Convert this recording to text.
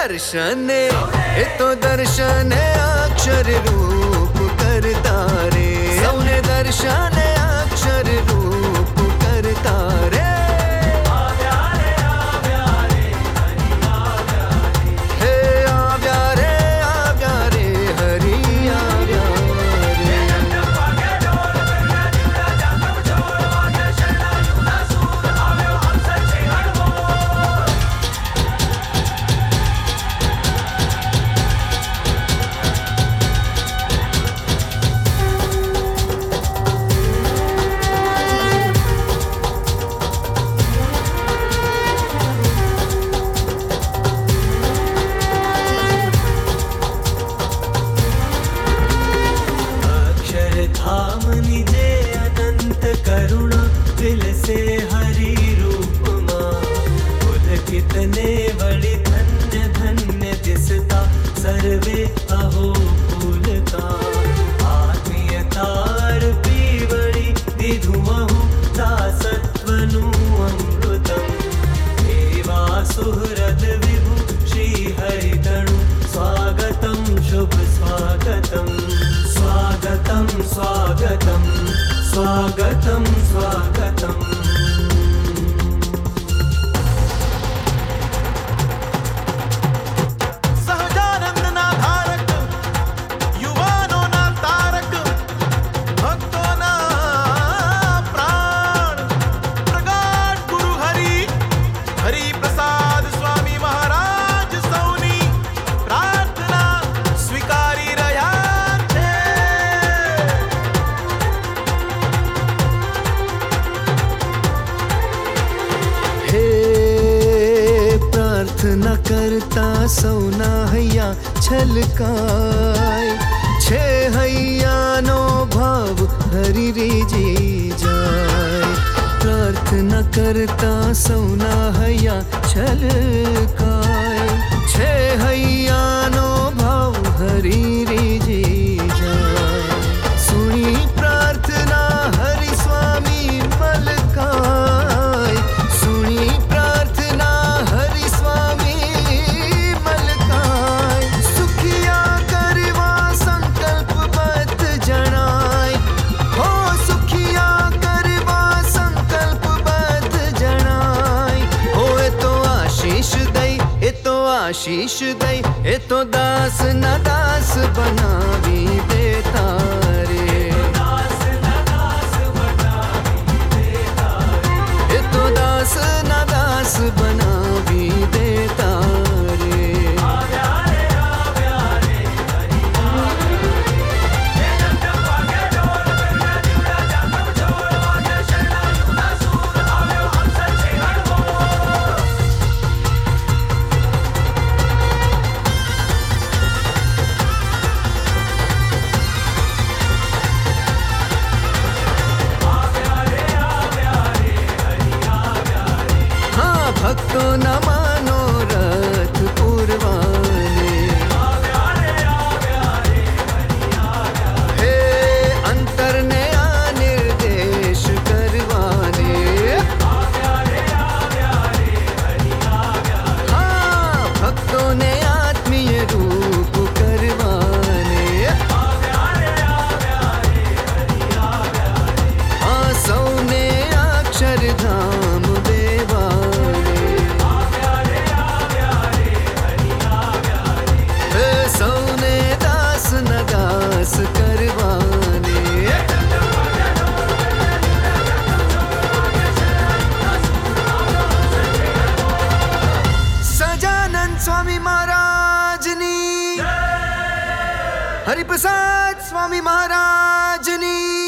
दर्शन ये तो दर्शन अक्षर रूप करता रे सौने दर्शन अक्षर रूप करता रे से हरि रूप मां कितने बड़ी धन्य धन्य दिसता सर्वे अहो फूल का आत्मीयतार पीवड़ी दिधुमहु दासत्वनु अमृतम देवा सुहृद विभु श्री हरितनु स्वागतम शुभ स्वागतम स्वागतम स्वागतम स्वागतम स्वागतम न करता सौना हैया छलकाय छे हैया नो भाव हरि रीजी जाय प्रार्थना करता सौना हैया छलकाय छे हैया नो भाव हरि रीजी जाय सुनी प्रार्थना हरि स्वामी मलकाय सुनी प्रार्थना हरि स्वामी मलकाय सुखिया करवा संकल्प बत जनाय हो सुखिया करवा संकल्प बत जनाय हो ए तो आशीष दई ए तो आशीष दई ए तो दास न दास बनावी देता रे ए तो दास न दास बनावी देता रे भक्तों न मानो रथ पूर्वाने हे अंतर ने निर्देश करवाने हाँ भक्तों ने आत्मीय रूप करवाने हाँ सौने अक्षर धाम सौने दास न दास करवाने सजानंद स्वामी महाराजनी हरिप्रसाद स्वामी महाराजनी